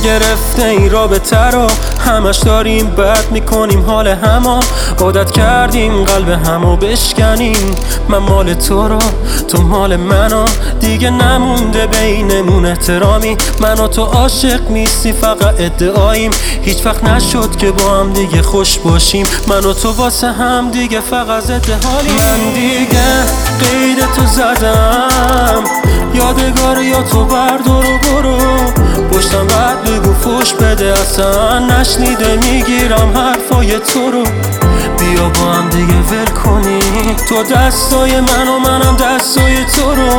گرفته این رابطه رو، همش داریم بد میکنیم حال همو، عادت کردیم قلب همو بشکنیم. من مال تو رو، تو مال منو، دیگه نمونده بینمون احترامی. من و تو عاشق نیستی، فقط ادعاییم، هیچ وقت نشد که با هم دیگه خوش باشیم. من و تو واسه هم دیگه فقط ضد حالیم. من دیگه قید تو زدم، یادگار یا تو بردار و برو، پشتم بعد بگو فوش بده، اصلا نشنیده میگیرم حرفای تو رو. بیا با هم دیگه ول کنیم، تو دستای من و منم دستای تو رو.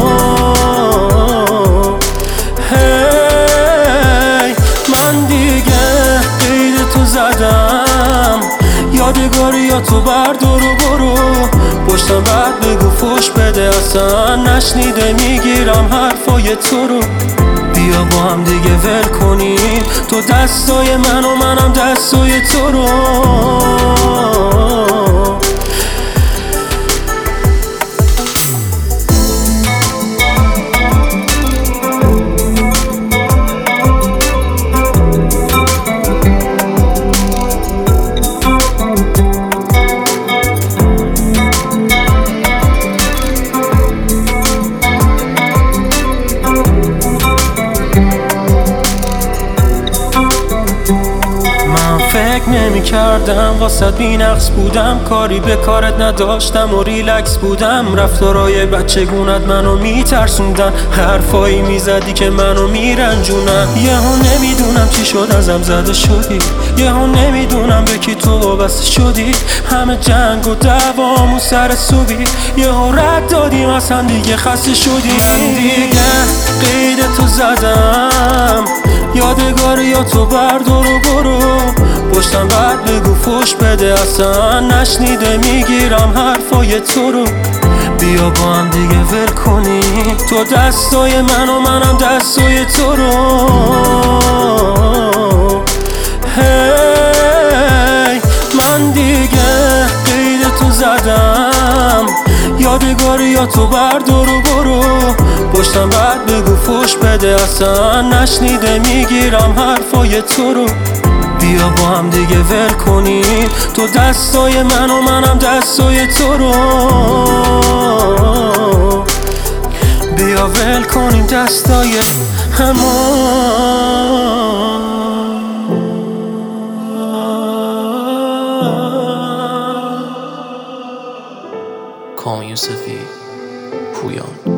هی من دیگه قید تو زدم، یادگاری یا تو بردار و برو، پشتم بعد بگو فوش بده، اصلا نشنیده میگیرم حرفای تو رو. بیا با هم دیگه ول کنیم، تو دستای من و منم دستای تو رو. فکر نمی کردم واسه بی نقص بودم، کاری به کارت نداشتم و ریلکس بودم. رفتارای بچگونت منو میترسوندن، حرفایی میزدی که منو میرنجونن. یهو نمیدونم چی شد ازم زده شدی، یهو نمیدونم به کی تو وابسته شدی. همه جنگ و دوامون سر صبحی، یهو رد دادیم اصلا دیگه خسته شدی. من دیگه قید تو زدم، یادگار یا تو بردار و برو، پشتم بعد بگو فوش بده، اصلا نشنیده میگیرم حرفای تو رو. بیا با هم دیگه ول کنیم، تو دستای من و منم دستای تو رو. هی من دیگه قید تو زدم، یادگاری یا تو بردار و برو، پشتم بعد بگو فوش بده، اصلا نشنیده میگیرم حرفای تو رو. بیا با هم دیگه ول کنیم، تو دستای من و منم دستای تو رو. بیا ول کنیم دستای همو. کامیون سفید پویان.